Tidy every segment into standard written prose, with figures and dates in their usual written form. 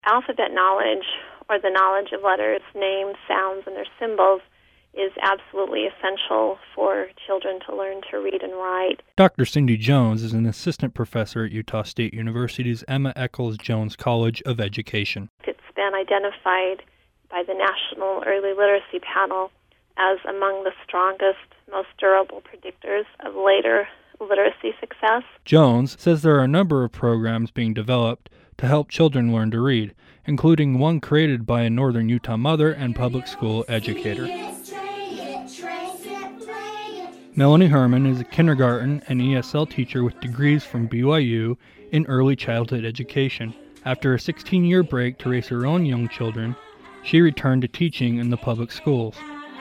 Alphabet knowledge, or the knowledge of letters, names, sounds, and their symbols, is absolutely essential for children to learn to read and write. Dr. Cindy Jones is an assistant professor at Utah State University's Emma Eccles Jones College of Education. It's been identified by the National Early Literacy Panel as among the strongest, most durable predictors of later literacy success. Jones says there are a number of programs being developed to help children learn to read, including one created by a Northern Utah mother and public school educator. Melanie Herman is a kindergarten and ESL teacher with degrees from BYU in early childhood education. After a 16-year break to raise her own young children, she returned to teaching in the public schools.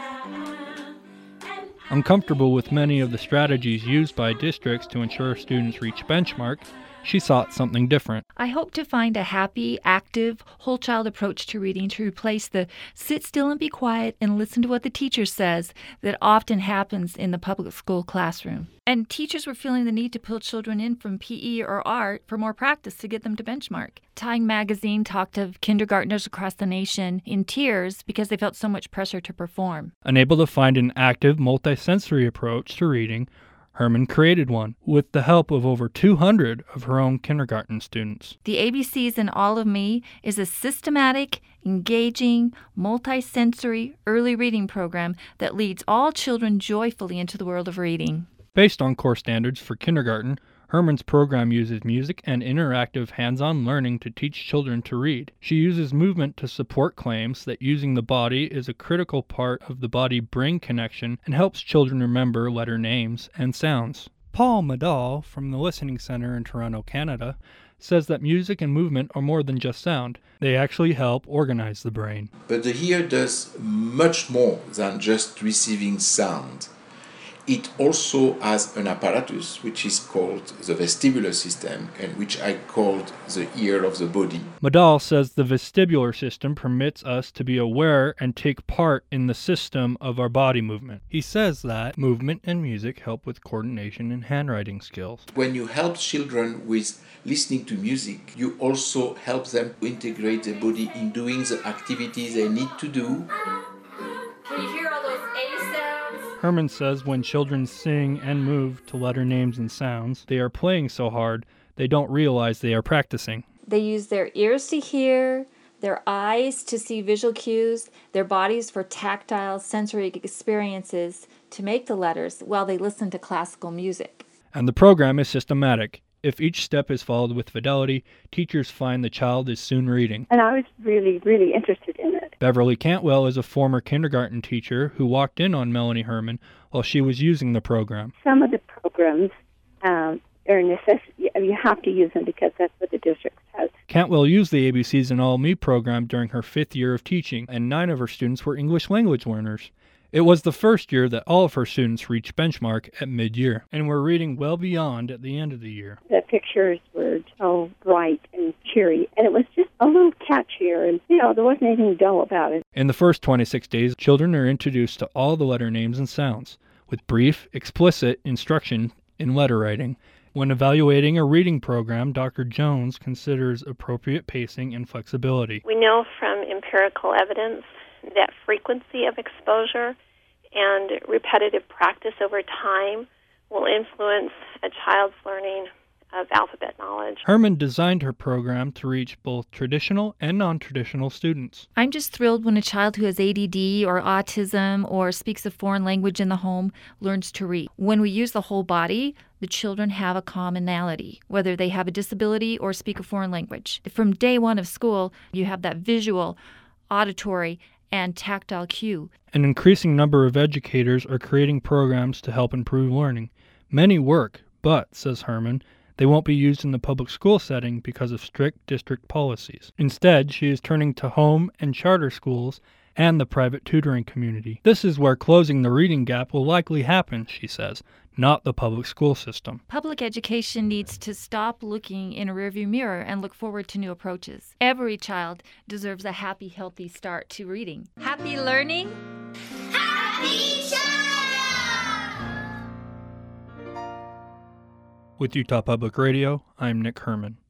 Uncomfortable with many of the strategies used by districts to ensure students reach benchmark, she sought something different. I hope to find a happy, active, whole-child approach to reading to replace the sit still and be quiet and listen to what the teacher says that often happens in the public school classroom. And teachers were feeling the need to pull children in from PE or art for more practice to get them to benchmark. Time magazine talked of kindergartners across the nation in tears because they felt so much pressure to perform. Unable to find an active, multisensory approach to reading, Herman created one with the help of over 200 of her own kindergarten students. The ABCs in All of Me is a systematic, engaging, multisensory early reading program that leads all children joyfully into the world of reading. Based on core standards for kindergarten, Herman's program uses music and interactive hands-on learning to teach children to read. She uses movement to support claims that using the body is a critical part of the body-brain connection and helps children remember letter names and sounds. Paul Madal from the Listening Center in Toronto, Canada, says that music and movement are more than just sound. They actually help organize the brain. But the ear does much more than just receiving sound. It also has an apparatus which is called the vestibular system and which I called the ear of the body. Madal says the vestibular system permits us to be aware and take part in the system of our body movement. He says that movement and music help with coordination and handwriting skills. When you help children with listening to music, you also help them to integrate their body in doing the activities they need to do. Can you hear all those A sounds? Herman says when children sing and move to letter names and sounds, they are playing so hard they don't realize they are practicing. They use their ears to hear, their eyes to see visual cues, their bodies for tactile sensory experiences to make the letters while they listen to classical music. And the program is systematic. If each step is followed with fidelity, teachers find the child is soon reading. And I was really, really interested in it. Beverly Cantwell is a former kindergarten teacher who walked in on Melanie Herman while she was using the program. Some of the programs are a necessity. You have to use them because that's what the district has. Cantwell used the ABCs in All Me program during her 5th year of teaching, and 9 of her students were English language learners. It was the first year that all of her students reached benchmark at mid-year, and were reading well beyond at the end of the year. The pictures were so bright and cheery, and it was just a little catchier, and, there wasn't anything dull about it. In the first 26 days, children are introduced to all the letter names and sounds, with brief, explicit instruction in letter writing. When evaluating a reading program, Dr. Jones considers appropriate pacing and flexibility. We know from empirical evidence that frequency of exposure and repetitive practice over time will influence a child's learning of alphabet knowledge. Herman designed her program to reach both traditional and non-traditional students. I'm just thrilled when a child who has ADD or autism or speaks a foreign language in the home learns to read. When we use the whole body, the children have a commonality, whether they have a disability or speak a foreign language. From day one of school, you have that visual, auditory, and tactile cue. An increasing number of educators are creating programs to help improve learning. Many work, but, says Herman, they won't be used in the public school setting because of strict district policies. Instead, she is turning to home and charter schools and the private tutoring community. This is where closing the reading gap will likely happen, she says, not the public school system. Public education needs to stop looking in a rearview mirror and look forward to new approaches. Every child deserves a happy, healthy start to reading. Happy learning. Happy child! With Utah Public Radio, I'm Nick Herman.